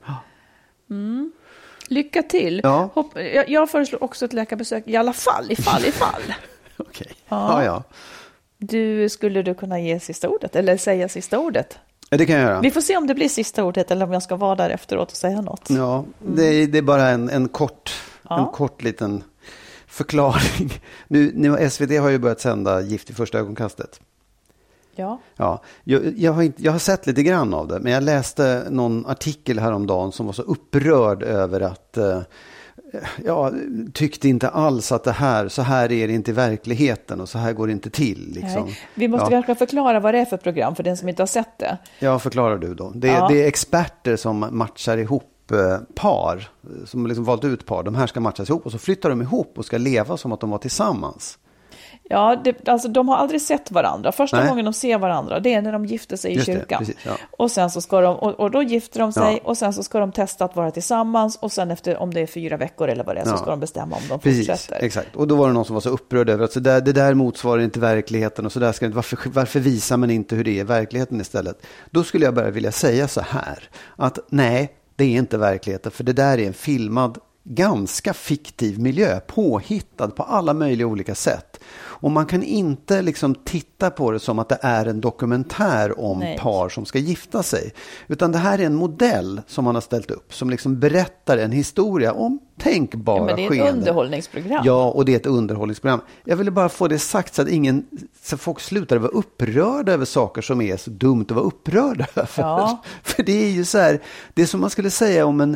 Lycka till. Ja. Jag föreslår också ett läkarbesök i alla fall, ifall. Okej. Ja. Skulle du kunna ge sista ordet eller säga sista ordet? Ja, det kan jag göra. Vi får se om det blir sista ordet eller om jag ska vara där efteråt och säga något. Ja, det är bara en kort liten förklaring. Nu SVT har ju börjat sända Gift i första ögonkastet. Ja. Jag har sett lite grann av det, men jag läste någon artikel häromdagen som var så upprörd över att jag tyckte inte alls att så här är det inte i verkligheten och så här går det inte till. Liksom. Nej, vi måste kanske förklara vad det är för program för den som inte har sett det. Ja, förklarar du då. Det är experter som matchar ihop par som liksom valt ut par. De här ska matchas ihop och så flyttar de ihop och ska leva som att de var tillsammans. Ja, alltså de har aldrig sett varandra. Första gången de ser varandra, det är när de gifter sig i kyrkan. Precis, ja. Och sen så ska de, och då gifter de sig, och sen så ska de testa att vara tillsammans, och sen efter, om det är 4 veckor eller vad det är, så ska de bestämma om de fortsätter. Exakt. Och då var det någon som var så upprörd över att så där, det där motsvarar inte verkligheten, och så där ska det, varför visar man inte hur det är i verkligheten istället? Då skulle jag bara vilja säga så här, att nej, det är inte verkligheten, för det där är en filmad, ganska fiktiv miljö, påhittad på alla möjliga olika sätt. Och man kan inte liksom titta på det som att det är en dokumentär om par som ska gifta sig. Utan det här är en modell som man har ställt upp, som liksom berättar en historia om tänkbara skeenden. Men det är ett underhållningsprogram. Ja, och det är ett underhållningsprogram. Jag ville bara få det sagt så att så folk slutar vara upprörda över saker som är så dumt att vara upprörda över. Ja. För det är ju så här, det är som man skulle säga om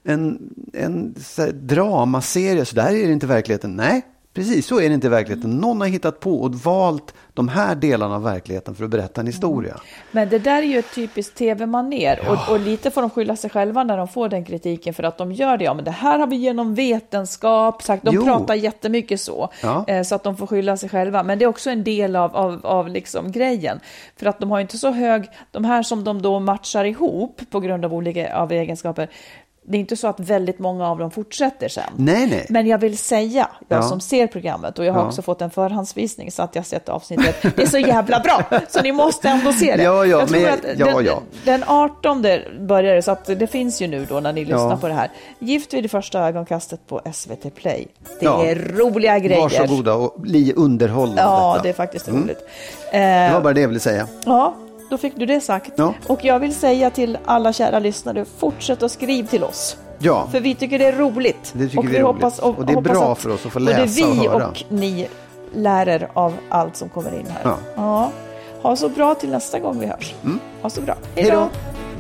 en så här dramaserie, så där är det inte verkligheten. Nej, precis så är det inte i verkligheten. Någon har hittat på och valt de här delarna av verkligheten för att berätta en historia. Men det där är ju ett typiskt tv-manér. Ja. Och lite får de skylla sig själva när de får den kritiken för att de gör det. Ja, men det här har vi genom vetenskap sagt. De pratar jättemycket så. Ja. Så att de får skylla sig själva. Men det är också en del av liksom grejen. För att de har inte så hög, de här som de då matchar ihop på grund av olika egenskaper. Det är inte så att väldigt många av dem fortsätter sen. Nej. Men jag vill säga, jag som ser programmet, och jag har också fått en förhandsvisning så att jag sett avsnittet. Det är så jävla bra, så ni måste ändå se det. Jag tror att den 18 börjar det, så att det finns ju nu då när ni lyssnar på det här. Gift vid det första ögonkastet på SVT Play. Det är roliga grejer. Varsågoda och bli underhållande. Ja, det är faktiskt roligt. Det var bara det jag ville säga. Ja. Då fick du det sagt. Ja. Och jag vill säga till alla kära lyssnare, fortsätt att skriva till oss. Ja. För vi tycker det är roligt. Det tycker vi är roligt. Och det är bra för oss att få läsa och höra. Och ni lär er av allt som kommer in här. Ja. Ha så bra till nästa gång vi hörs. Ha så bra. Hej då.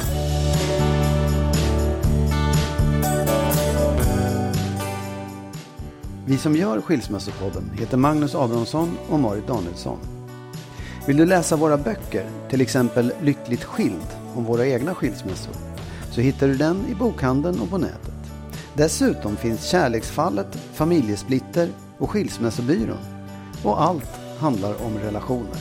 Vi som gör Skilsmässopodden heter Magnus Abrahamsson och Marit Danielsson. Vill du läsa våra böcker, till exempel Lyckligt skild om våra egna skilsmässor, så hittar du den i bokhandeln och på nätet. Dessutom finns Kärleksfallet, Familjesplitter och Skilsmässobyrån. Och allt handlar om relationer.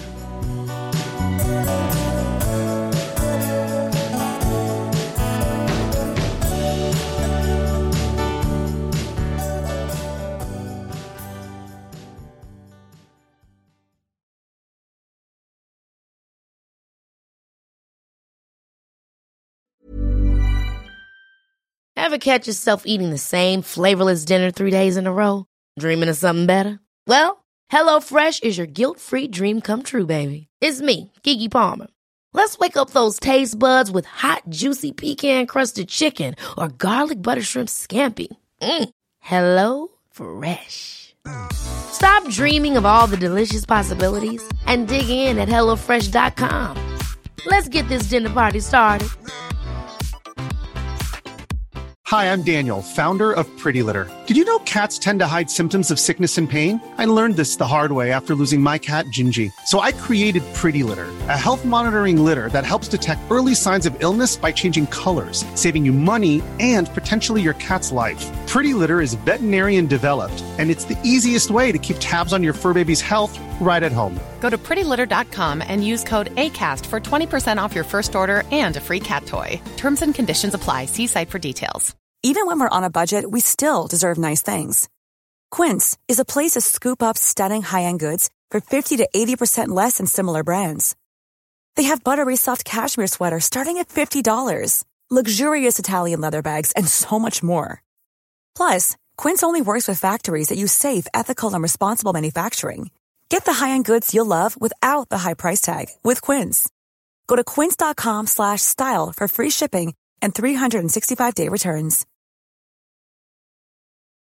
Ever catch yourself eating the same flavorless dinner 3 days in a row? Dreaming of something better? Well, HelloFresh is your guilt-free dream come true, baby. It's me, Keke Palmer. Let's wake up those taste buds with hot, juicy pecan-crusted chicken or garlic butter shrimp scampi. Hello Fresh. Stop dreaming of all the delicious possibilities and dig in at HelloFresh.com. Let's get this dinner party started. Hi, I'm Daniel, founder of Pretty Litter. Did you know cats tend to hide symptoms of sickness and pain? I learned this the hard way after losing my cat, Gingy. So I created Pretty Litter, a health monitoring litter that helps detect early signs of illness by changing colors, saving you money and potentially your cat's life. Pretty Litter is veterinarian developed, and it's the easiest way to keep tabs on your fur baby's health right at home. Go to prettylitter.com and use code ACAST for 20% off your first order and a free cat toy. Terms and conditions apply. See site for details. Even when we're on a budget, we still deserve nice things. Quince is a place to scoop up stunning high-end goods for 50 to 80% less than similar brands. They have buttery soft cashmere sweaters starting at $50, luxurious Italian leather bags, and so much more. Plus, Quince only works with factories that use safe, ethical, and responsible manufacturing. Get the high-end goods you'll love without the high price tag with Quince. Go to quince.com/style for free shipping and 365-day returns.